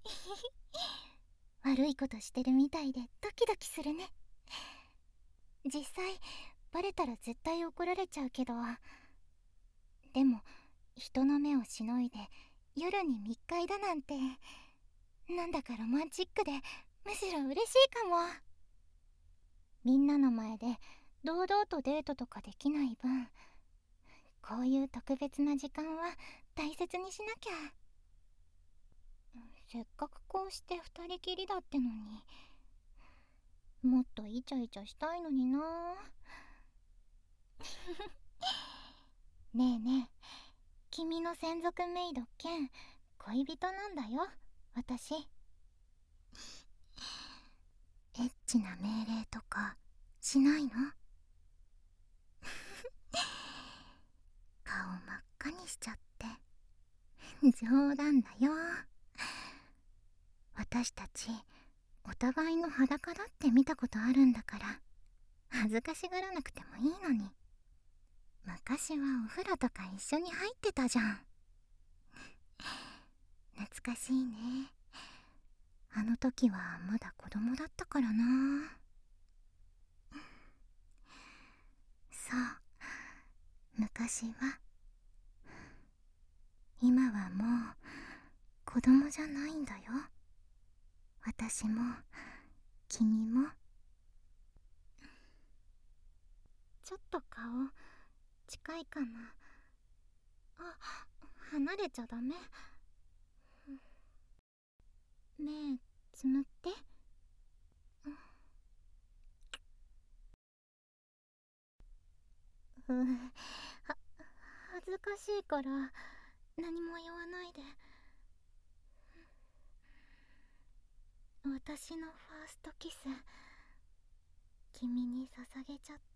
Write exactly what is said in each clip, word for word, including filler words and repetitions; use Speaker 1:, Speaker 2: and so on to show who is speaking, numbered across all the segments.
Speaker 1: 悪いことしてるみたいでドキドキするね。実際バレたら絶対怒られちゃうけど、でも人の目をしのいで夜に密会だなんて、なんだかロマンチックでむしろ嬉しいかも。みんなの前で堂々とデートとかできない分、こういう特別な時間は大切にしなきゃ。せっかくこうして二人きりだってのに、もっとイチャイチャしたいのにな。ねえねえ、君の専属メイド兼恋人なんだよ、私。エッチな命令とかしないの？顔真っ赤にしちゃって。冗談だよ。私たちお互いの裸だって見たことあるんだから、恥ずかしがらなくてもいいのに。昔はお風呂とか一緒に入ってたじゃん。懐かしいね。あの時はまだ子供だったからな。そう、昔は。今はもう子供じゃないんだよ。私も君も。ちょっと顔近いかな。あ、離れちゃダメ。目つむって。うん、は恥ずかしいから何も言わないで。私のファーストキス、君に捧げちゃった。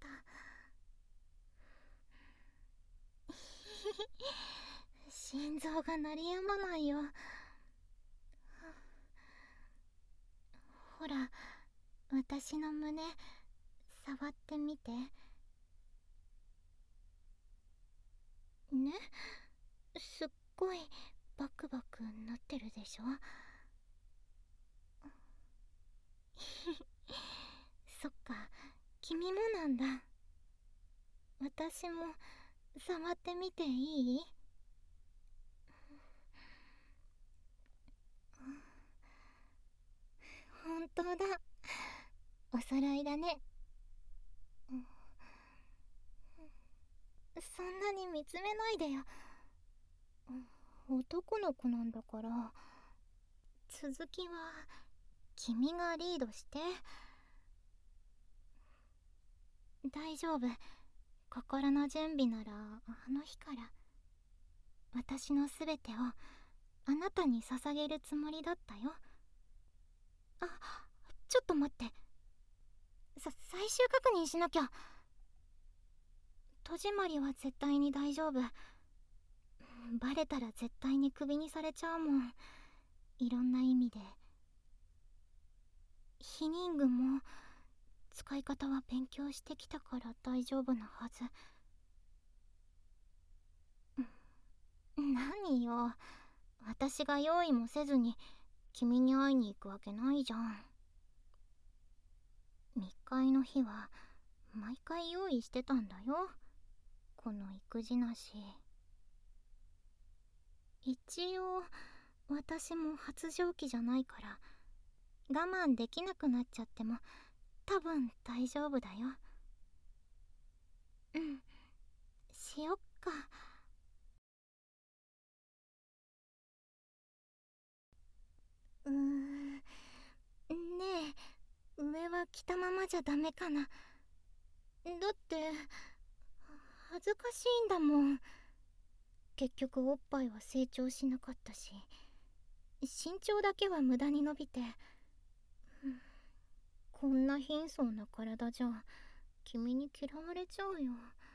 Speaker 1: 心臓が鳴りやまないよ。ほら、私の胸触ってみてね。すっごいバクバクなってるでしょ。そっか、君もなんだ。私も触ってみていい？本当だ、お揃いだね。そんなに見つめないでよ。男の子なんだから。続きは君がリードして。大丈夫、心の準備ならあの日から私のすべてをあなたに捧げるつもりだったよ。あ、ちょっと待って。さ、最終確認しなきゃ。戸締まりは絶対に大丈夫。バレたら絶対にクビにされちゃうもん。いろんな意味で。避妊具も使い方は勉強してきたから大丈夫なはず。何よ、私が用意もせずに君に会いに行くわけないじゃん。密会の日は毎回用意してたんだよ、この育児なし。一応私も発情期じゃないから我慢できなくなっちゃっても多分大丈夫だよ。うん、しよっか。うーん、ねえ、上は着たままじゃダメかな。だって恥ずかしいんだもん。結局おっぱいは成長しなかったし、身長だけは無駄に伸びて。こんな貧相な体じゃ君に嫌われちゃうよ。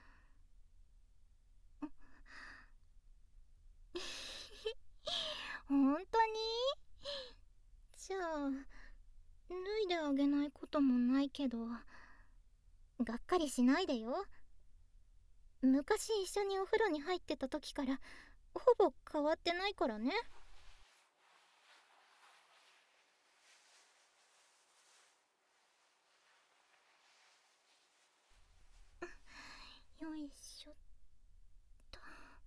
Speaker 1: 本当に？じゃあ脱いであげないこともないけど、がっかりしないでよ。昔一緒にお風呂に入ってた時からほぼ変わってないからね。 よいしょっと。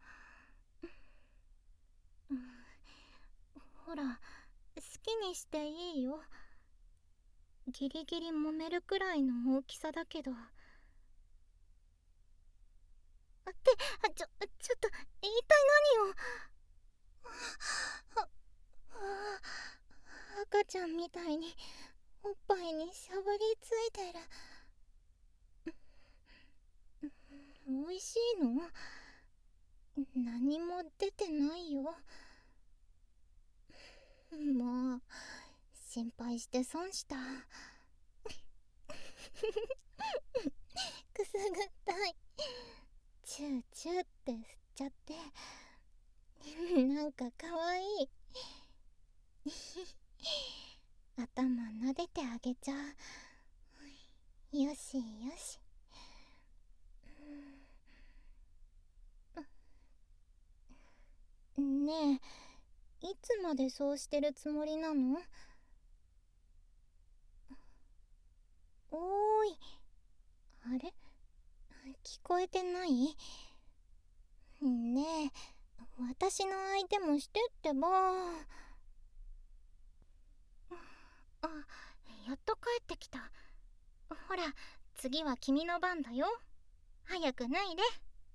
Speaker 1: うん、ほら、好きにしていいよ。ギリギリ揉めるくらいの大きさだけど。あって、あ、ちょ、ちょっと、一体何を。あ、あ、赤ちゃんみたいにおっぱいにしゃぶりついてる。おいしいの？何も出てないよ。もう心配して損した。くすぐったい。チューチューって吸っちゃってなんかかわいい。頭撫でてあげちゃう。よしよし。ねえ、いつまでそうしてるつもりなの？おーい、あれ、聞こえてない？ねえ、私の相手もしてってば。あ、やっと帰ってきた。ほら、次は君の番だよ。早くないで。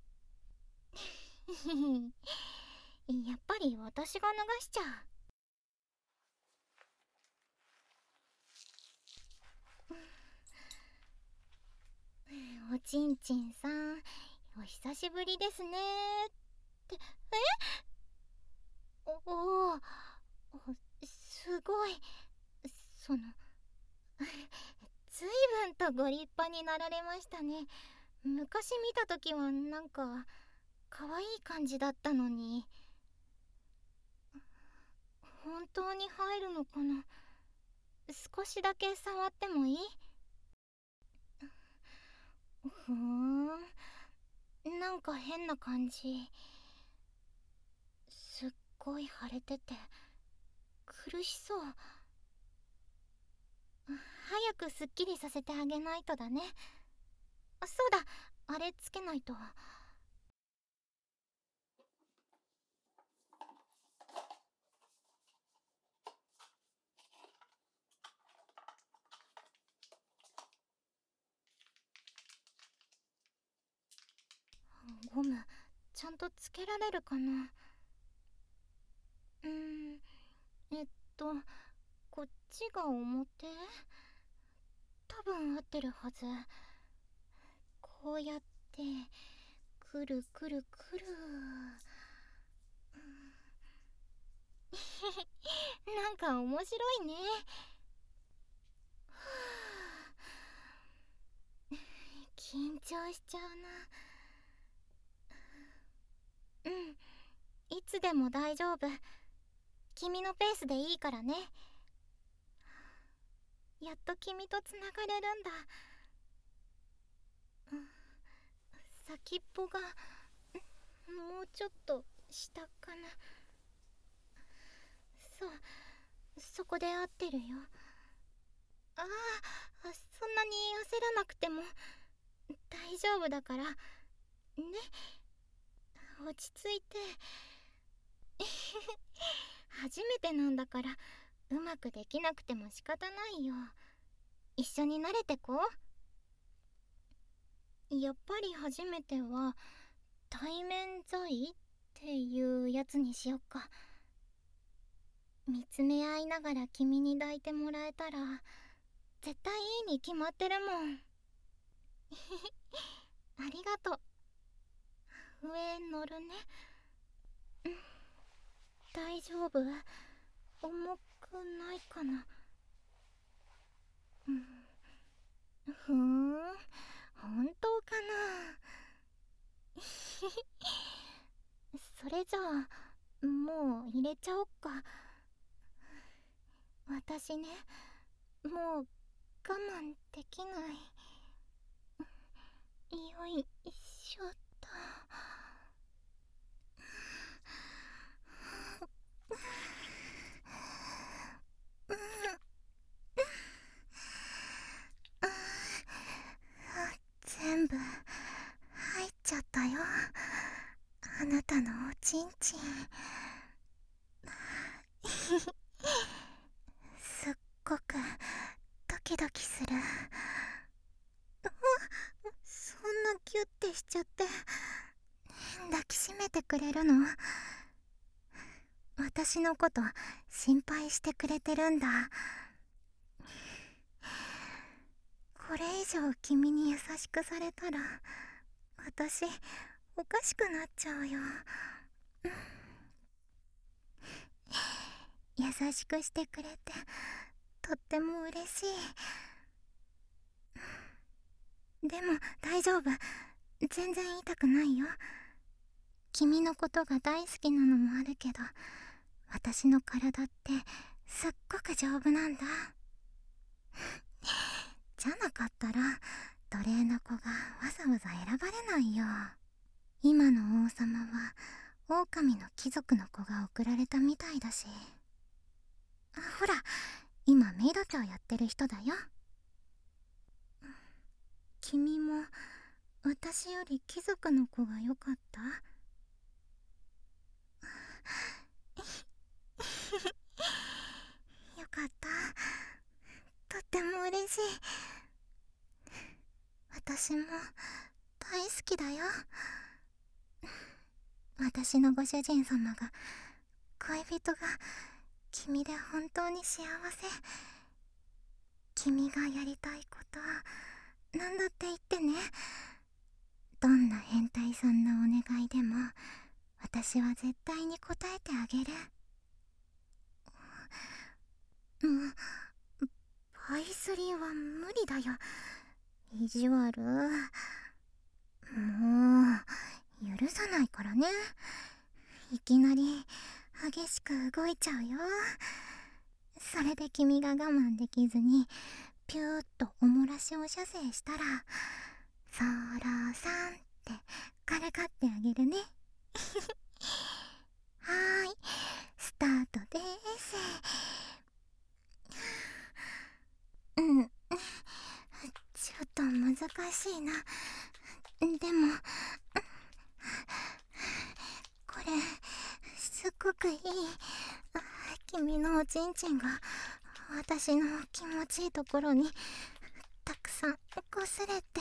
Speaker 1: やっぱり私が脱がしちゃう。おちんちんさん、お久しぶりですねって。え、おお、すごい。そのずいぶんとご立派になられましたね。昔見た時はなんか可愛い感じだったのに。本当に入るのかな？少しだけ触ってもいい？ふーん、なんか変な感じ。すっごい腫れてて苦しそう。早くすっきりさせてあげないとだね。そうだ、あれつけないと。ゴムちゃんとつけられるかな？うーん、えっとこっちが表？多分合ってるはず。こうやってくるくるくる。なんか面白いね。緊張しちゃうな。うん、いつでも大丈夫。君のペースでいいからね。やっと君とつながれるんだ。うん、先っぽがもうちょっと下かな。そう、そこで合ってるよ。ああ、そんなに焦らなくても大丈夫だからね。落ち着いて。初めてなんだからうまくできなくても仕方ないよ。一緒に慣れてこう。やっぱり初めては対面在っていうやつにしよっか。見つめ合いながら君に抱いてもらえたら絶対いいに決まってるもん。ありがとう。上乗るね。うん、大丈夫？重くないかな？うん、ふーん、本当かな？それじゃあもう入れちゃおっか。私ね、もう我慢できない。よいしょっと。全部入っちんちんすっごくドキドキする。そんなキュッてしちゃって抱きしめてくれるの？私のこと心配してくれてるんだ。これ以上君に優しくされたら私おかしくなっちゃうよ。優しくしてくれてとっても嬉しい。でも大丈夫、全然痛くないよ。君のことが大好きなのもあるけど、私の体ってすっごく丈夫なんだ。じゃなかったら奴隷の子がわざわざ選ばれないよ。今の王様は狼の貴族の子が送られたみたいだし。あ、ほら、今メイド長やってる人だよ。君も私より貴族の子が良かった？よかった。とっても嬉しい。私も大好きだよ。私のご主人様が、恋人が君で本当に幸せ。君がやりたいことなんだって言ってね。どんな変態さんなお願いでも私は絶対に答えてあげる。もうパイスリーは無理だよ。意地悪。もう許さないからね。いきなり激しく動いちゃうよ。それで君が我慢できずにピューッとおもらしを射精したら、そろさんってからかってあげるね。はーい、スタートでーす。うん、ちょっと難しいな。でもこれすっごくいい。君のおちんちんが私の気持ちいいところにたくさんこすれて、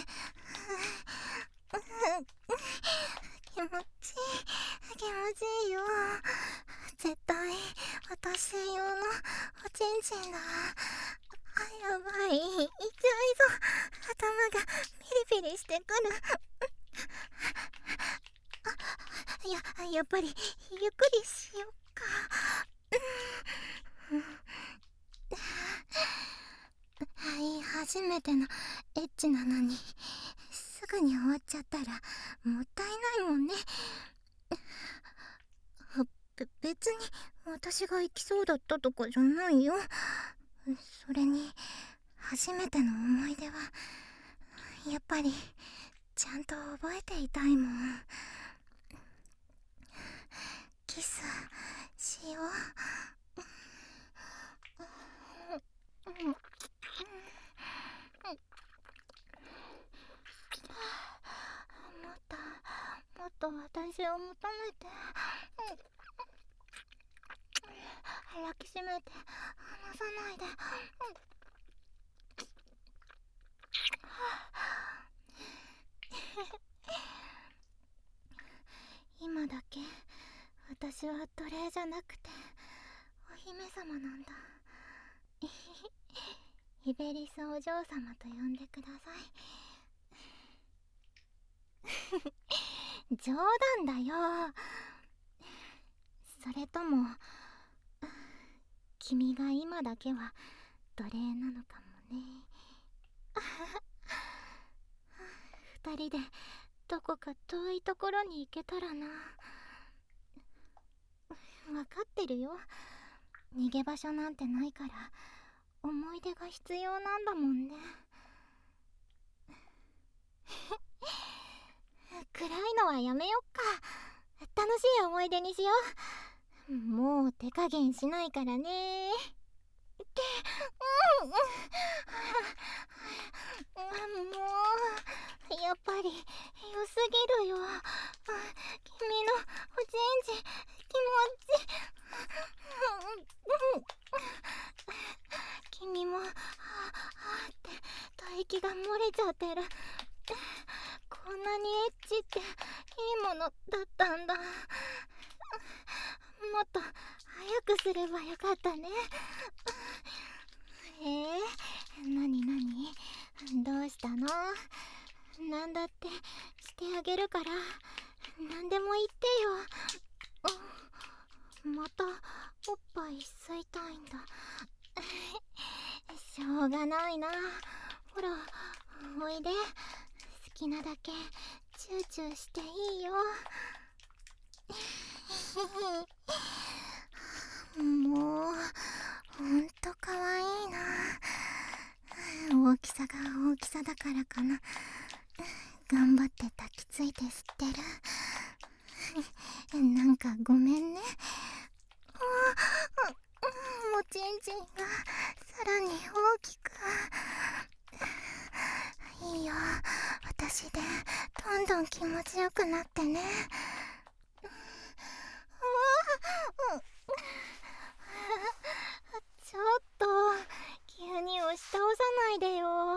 Speaker 1: 気持ちいい、気持ちいいよ。絶対私専用のおちんちんだ。あ、やばい、痛いぞ。頭がピリピリしてくる。あ、や、やっぱりゆっくりしよっか。はい、初めてのエッチなのにすぐに終わっちゃったらもったいないもんね。べ、別に私が行きそうだったとかじゃないよ。それに初めての思い出はやっぱりちゃんと覚えていたいもん。キスしよう。もっともっと私を求めて。抱きしめて離さないで。今だけ私は奴隷じゃなくてお姫様なんだ。イベリスお嬢様と呼んでください。冗談だよ。それとも君が今だけは奴隷なのかもね。二人でどこか遠いところに行けたらな。分かってるよ、逃げ場所なんてないから思い出が必要なんだもんね。暗いのはやめよっか。楽しい思い出にしよう。もう手加減しないからね。って、うん、うん、もうやっぱり良すぎるよ。気君のおちんちん気持ち君もはぁはぁって唾液が漏れちゃってる。こんなにエッチっていいものだったんだ。もっと早くすればよかったね。えー、なになに、どうしたの？なんだってしてあげるから、なんでも言ってよ。またおっぱい吸いたいんだ。しょうがないな。ほらおいで、好きなだけチューチューしていいよ。もうほんとかわいいな。大きさが大きさだからかな。頑張って抱きついて吸ってる。なんかごめんね。おちんちんがさらに大きく。いいよ、私でどんどん気持ちよくなってね。ちょっと急に押し倒さないでよ。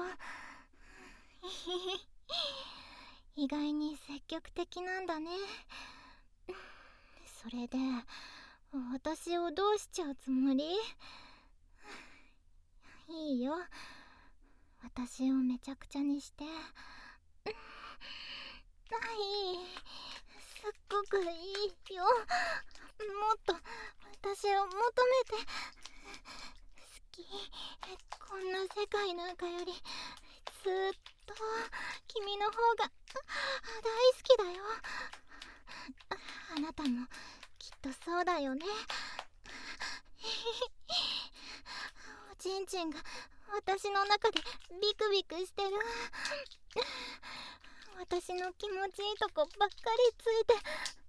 Speaker 1: 意外に積極的なんだね。それで私をどうしちゃうつもり？いいよ、私をめちゃくちゃにして。はい、すっごくいいよ。もっと私を求めて。好き、こんな世界なんかよりずっと君の方が大好きだよ。あなたもきっとそうだよね。おちんちんが私の中でビクビクしてる。私の気持ちいいとこばっかりついて、あ、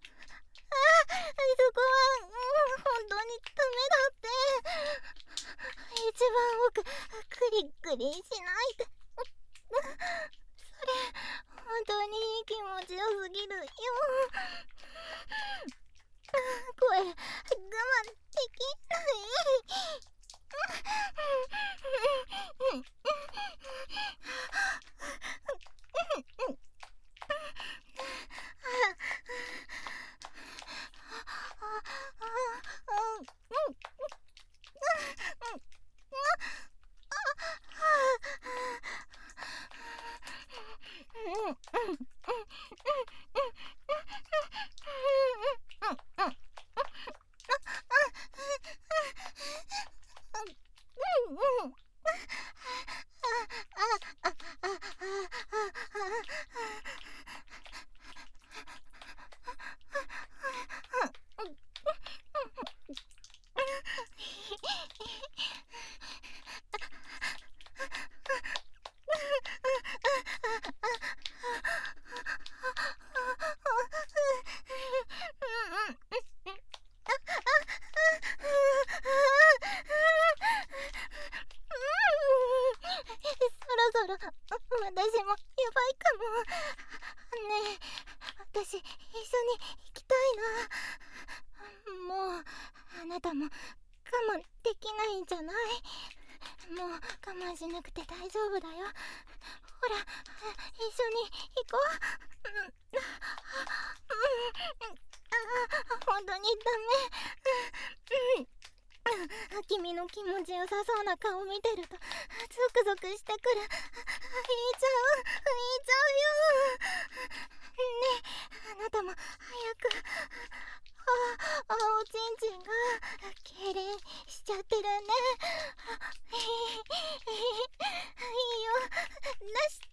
Speaker 1: そこは、うん、本当にダメだって。一番奥クリクリしないで。それ本当に気持ちよすぎるよ。これ我慢できない。そろそろ私もやばいかもね。え、私一緒に行きたいな。もうあなたも我慢できないんじゃない？もう我慢しなくて大丈夫だよ。ほら一緒に行こう。うん、あ、本当にダメ。うん、君の気持ちよさそうな顔見てるとゾクゾクしてくる。引いちゃう引いちゃうよ。ねえ、あなたも早く。あ、あ、おちんちんが痙攣しちゃってるね。いいよ、出して。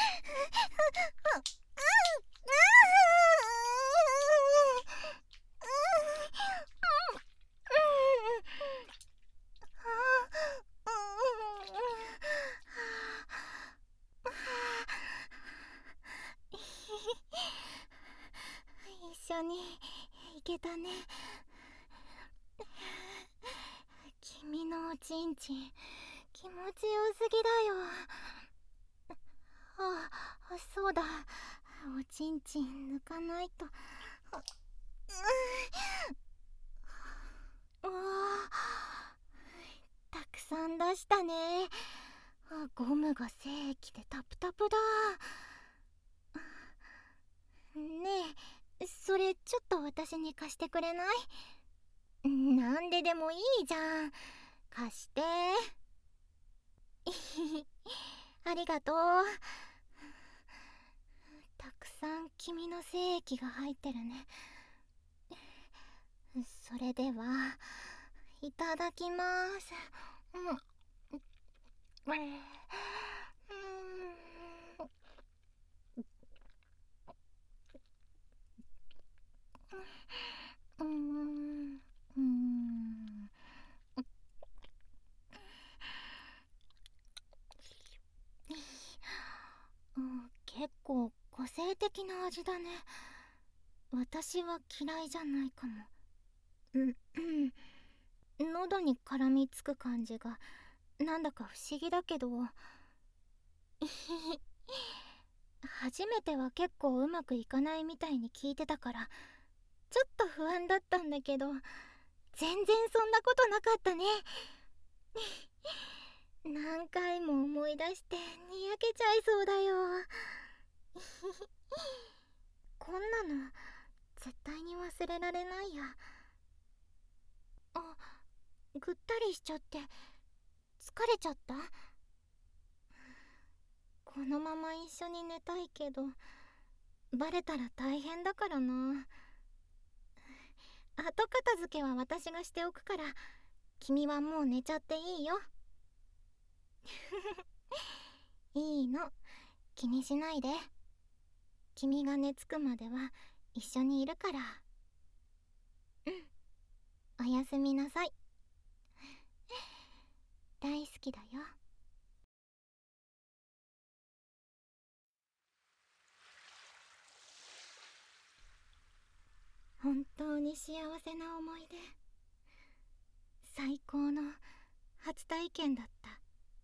Speaker 1: 一緒に行けたね。君のおちんちん気持ちよすぎだよ。あ、そうだ、おちんちん抜かないと。 うわあ、たくさん出したね。ゴムが精液でタプタプだ。ねえ、それちょっと私に貸してくれない？なんででもいいじゃん。貸して。ありがとう。たくさん君の精液が入ってるね。それではいただきます。うん、うん、うん、うん、結構個性的な味だね。私は嫌いじゃないかも。うん、うん、喉に絡みつく感じがなんだか不思議だけど初めては結構うまくいかないみたいに聞いてたからちょっと不安だったんだけど、全然そんなことなかったね。何回も思い出してにやけちゃいそうだよ。こんなの絶対に忘れられないや。あ、ぐったりしちゃって疲れちゃった？このまま一緒に寝たいけどバレたら大変だからな。後片付けは私がしておくから君はもう寝ちゃっていいよ。いいの、気にしないで。君が寝つくまでは一緒にいるから。うん、おやすみなさい。大好きだよ。本当に幸せな思い出、最高の初体験だった。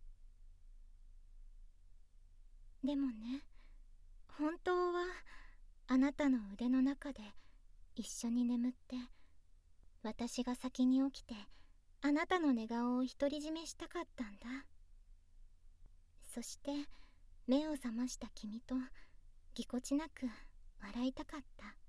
Speaker 1: でもね、本当はあなたの腕の中で一緒に眠って私が先に起きてあなたの寝顔を独り占めしたかったんだ。そして目を覚ました君とぎこちなく笑いたかった。